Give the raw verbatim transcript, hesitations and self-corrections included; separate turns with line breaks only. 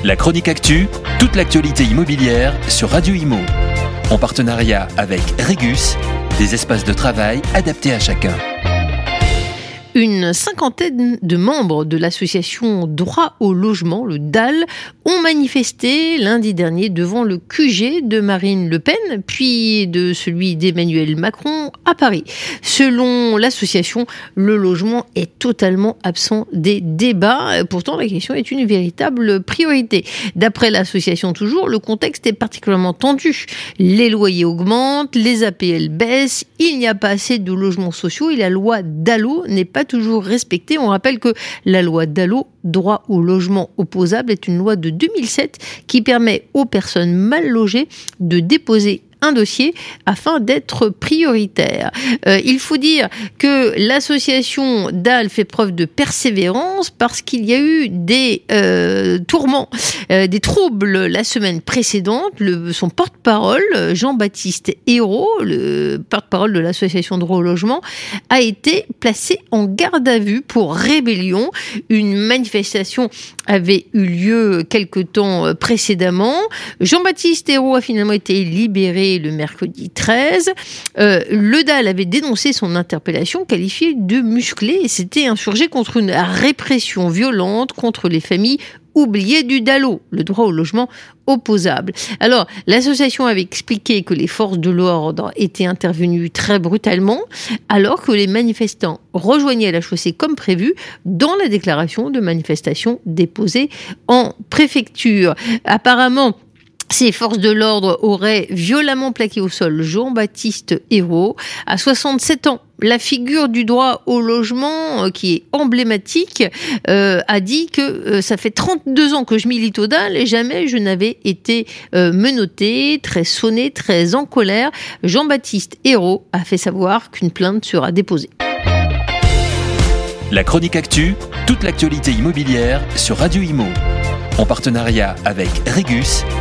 La chronique actu, toute l'actualité immobilière sur Radio Imo. En partenariat avec Regus, des espaces de travail adaptés à chacun.
Une cinquantaine de membres de l'association Droit au logement, le D A L, ont manifesté lundi dernier devant le Q G de Marine Le Pen, puis de celui d'Emmanuel Macron à Paris. Selon l'association, le logement est totalement absent des débats. Pourtant, la question est une véritable priorité. D'après l'association toujours, le contexte est particulièrement tendu. Les loyers augmentent, les A P L baissent, il n'y a pas assez de logements sociaux et la loi D A L O n'est pas toujours respectée. On rappelle que la loi D A L O, droit au logement opposable, est une loi de deux mille sept qui permet aux personnes mal logées de déposer un dossier afin d'être prioritaire. Euh, il faut dire que l'association D A L fait preuve de persévérance parce qu'il y a eu des euh, tourments, euh, des troubles la semaine précédente. Le, son porte-parole, Jean-Baptiste Hérault, le porte-parole de l'association Droit au logement, a été placé en garde à vue pour rébellion. Une manifestation avait eu lieu quelque temps précédemment. Jean-Baptiste Hérault a finalement été libéré le mercredi treize. Euh, le D A L avait dénoncé son interpellation, qualifiée de musclée, et s'était insurgé contre une répression violente contre les familles oubliées du D A L O, le droit au logement opposable. Alors, l'association avait expliqué que les forces de l'ordre étaient intervenues très brutalement, alors que les manifestants rejoignaient la chaussée comme prévu dans la déclaration de manifestation déposée en préfecture. Apparemment, ces forces de l'ordre auraient violemment plaqué au sol Jean-Baptiste Hérault, à soixante-sept ans. La figure du droit au logement, euh, qui est emblématique, euh, a dit que euh, ça fait trente-deux ans que je milite au D A L et jamais je n'avais été euh, menotté, très sonné, très en colère. Jean-Baptiste Hérault a fait savoir qu'une plainte sera déposée.
La chronique actu, toute l'actualité immobilière sur Radio Imo. En partenariat avec Regus,